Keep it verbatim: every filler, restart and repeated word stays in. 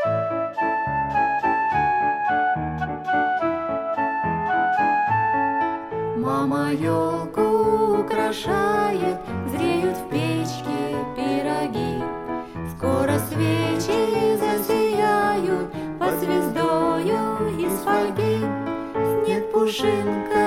Мама елку украшает, зреют в печке пироги. Скоро свечи засияют под звездою из фольги. Снег пушинкой